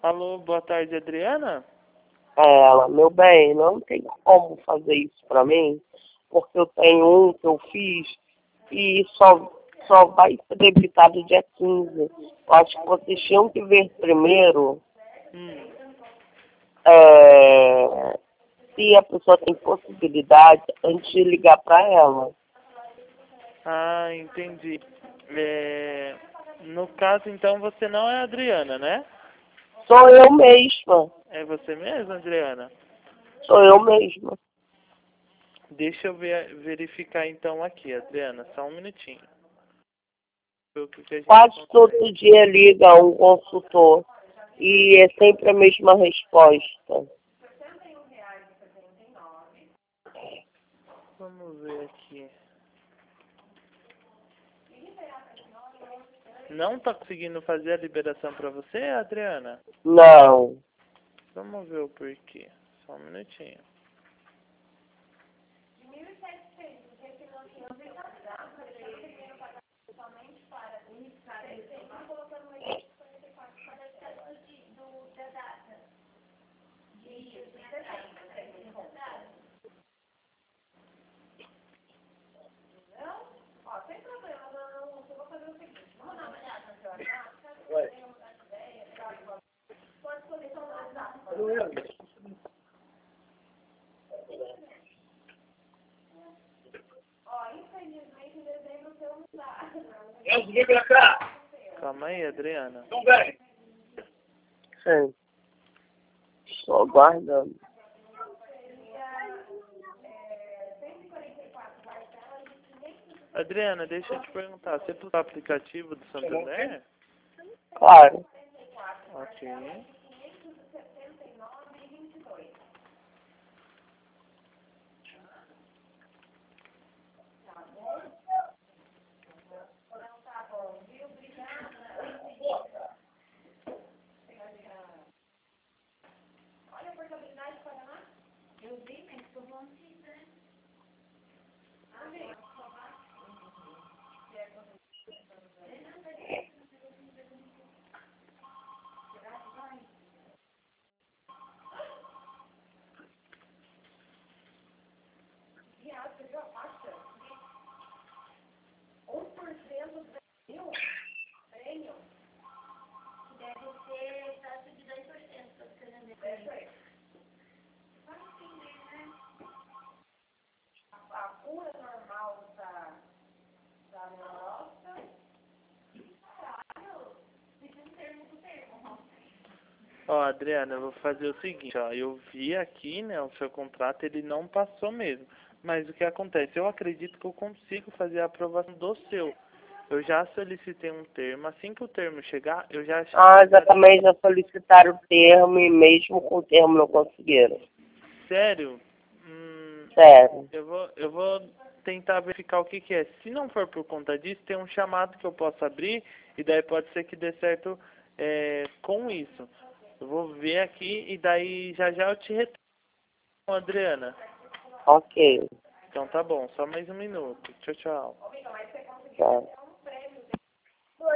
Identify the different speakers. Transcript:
Speaker 1: Alô, boa tarde, Adriana?
Speaker 2: Ela, meu bem, não tem como fazer isso pra mim, porque eu tenho um que eu fiz e só vai ser debitado dia 15. Eu acho que vocês tinham que ver primeiro se a pessoa tem possibilidade antes de ligar pra ela.
Speaker 1: Ah, entendi. No caso, então, você não é a Adriana, né?
Speaker 2: Sou eu mesma.
Speaker 1: É você mesma, Adriana?
Speaker 2: Sou eu mesma.
Speaker 1: Deixa eu verificar, então, aqui, Adriana. Só um minutinho. O que a gente
Speaker 2: Quase todo dia liga um consultor e é sempre a mesma resposta.
Speaker 1: Vamos ver aqui. Não tá conseguindo fazer a liberação para você, Adriana?
Speaker 2: Não.
Speaker 1: Vamos ver o porquê. Só um minutinho. Calma aí, Adriana.
Speaker 2: Sim. Estou aguardando.
Speaker 1: Adriana, deixa eu te perguntar. Você usa o aplicativo do Santander?
Speaker 2: Claro.
Speaker 1: Ok. Ó, Adriana, eu vou fazer o seguinte, ó. Eu vi aqui, né, o seu contrato, ele não passou mesmo. Mas o que acontece? Eu acredito que eu consigo fazer a aprovação do seu. Eu já solicitei um termo. Assim que o termo chegar, eu já...
Speaker 2: Já também já solicitaram o termo e mesmo com o termo não conseguiram.
Speaker 1: Sério?
Speaker 2: Sério.
Speaker 1: Eu vou tentar verificar o que que é. Se não for por conta disso, tem um chamado que eu posso abrir e daí pode ser que dê certo com isso. Eu vou ver aqui e daí já eu te retorno, Adriana.
Speaker 2: Ok.
Speaker 1: Então tá bom, só mais um minuto. Tchau, tchau.
Speaker 2: Tá.